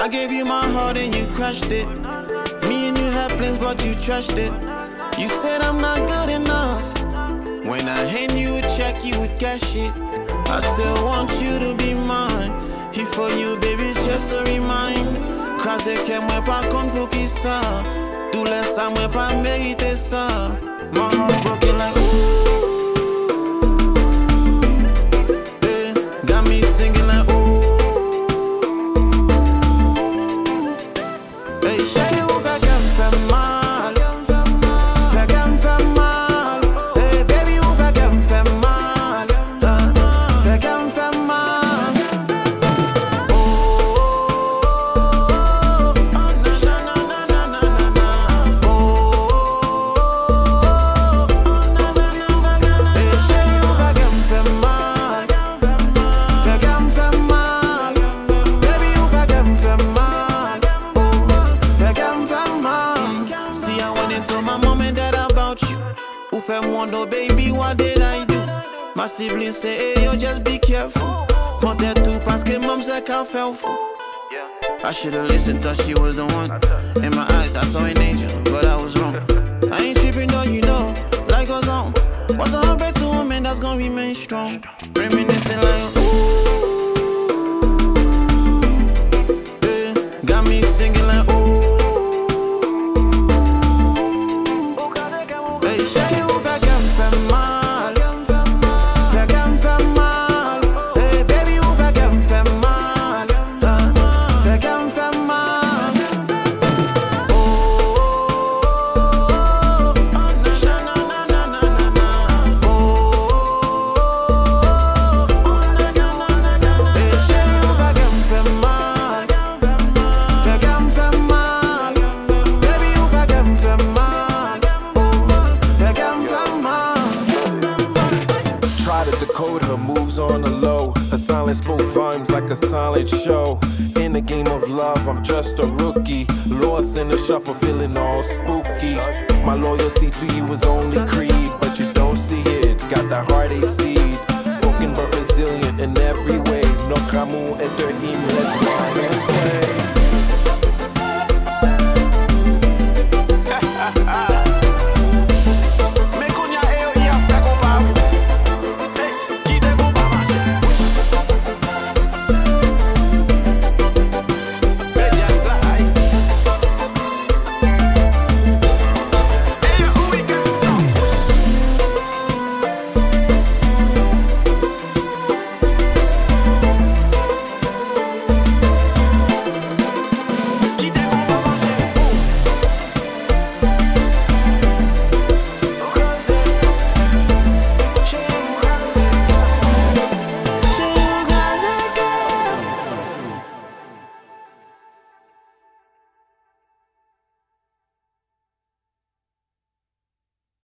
I gave you my heart and you crushed it. Me and you had plans but you trashed it. You said I'm not good enough. When I hand you a check you would cash it. I still want you to be mine. He for you baby it's just a remind. Crasé que moi pas compte pour qui ça. Tout laisse à moi pas mériter ça. My heart broken like ooh. Got me singing like ooh. Hey, chérie, où fait qu'elle me fait mal? Fait qu'elle me fait mal. Hey, baby, où fait qu'elle me fait mal? Fait qu'elle me fait mal. Oh, na na na na na na na. Oh, na na na na na. Hey, chérie, où fait qu'elle me fait mal? Fait qu'elle me fait mal. Baby, où fait qu'elle me fait mal? Fait qu'elle me fait mal. See, I went into my mom and dad about you. Who felt wonder, baby, what did I do? My siblings say, hey, yo, just be careful. Monte tout parce que mom said qu'elle fell for. I should've listened, thought she was the one. In my eyes, I saw an angel, but I was wrong. I ain't tripping though, you know, life goes on. What's a heartbreak to a man that's gonna remain strong? Reminiscing like, ooh. Yeah, got me singing like, ooh. Hey, chérie, où fait qu'elle me fait mal? Fait qu'elle me fait mal. Hey, baby, où fait qu'elle me fait mal? Fait qu'elle me fait mal. Oh, na na na na na na na. Oh, na na na na na. Hey, chérie, où fait qu'elle me fait mal? Fait qu'elle me fait mal. Baby, où fait qu'elle me fait mal? Fait qu'elle me fait mal. Try to decode her moves on the low. Her silence spoke volumes like a silent show. In the game of love, I'm just a rookie. Lost in the shuffle, feeling all spooky. My loyalty to you was only creed, but you don't see it. Got that heartache seed, broken but resilient in every way. No kamu eterhim, let's grind and say.